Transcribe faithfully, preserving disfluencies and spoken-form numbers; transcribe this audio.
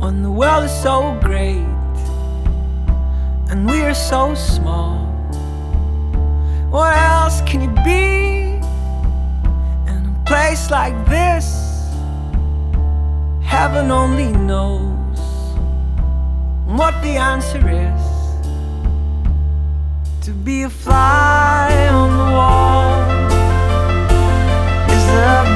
when the world is so great and we are so small? What else can you be in a place like this? Heaven only knows what the answer is. To be a fly on the wall is the